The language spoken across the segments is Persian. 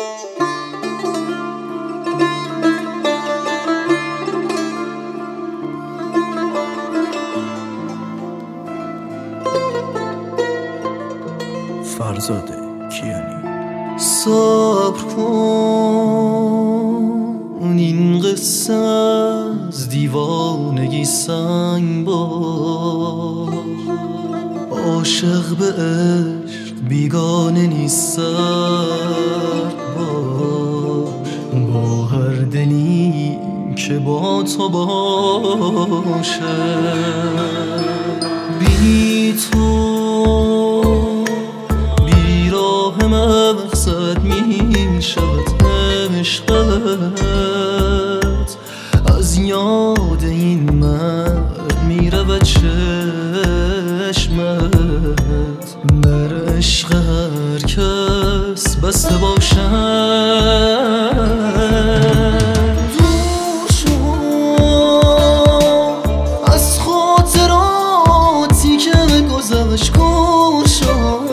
فرزاده کیانی. صبر کن، این قصه از دیوانگی سنگ باش. عاشق به عشق بیگانه نیست، سرد باش. با هر دلی که با تو باشه، بی تو مقصد می شود عشقت. از یاد این مرد می رود چشمت. بر عشق هر کس بسته باشد. دور شو از خاطراتی که گذشت، کور شو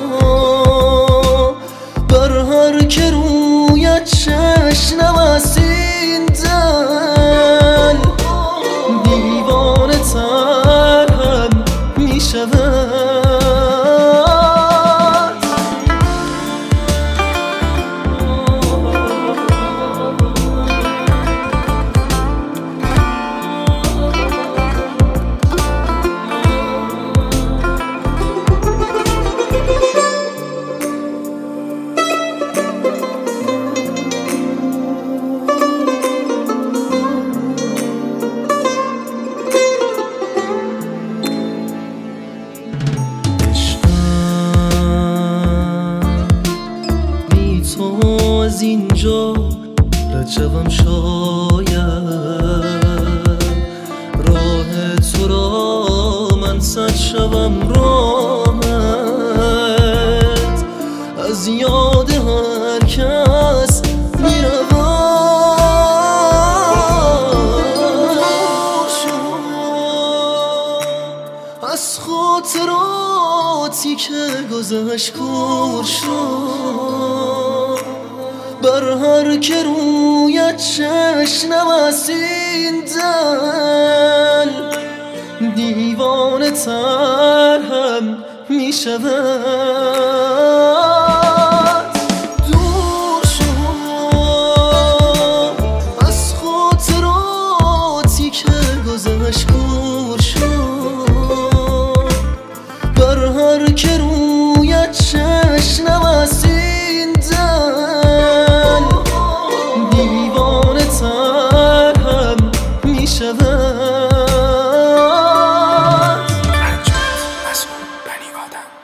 بر هر که رویت چشنم از این دل. دیوانه تر هم می شود. از اینجا رجبم شاید، راه تو را من سد شوم راحت. از یاد هر کس می از خاطراتی که گذشت، کور شو بر هر که رویت چشنم از این دل. دیوانه تر هم می شود. دور شو از خاطراتی که گذشت، کور شو بر هر که رویت چشنم از این دل. دیوانه تر هم می شود. مسعود بنی آدم.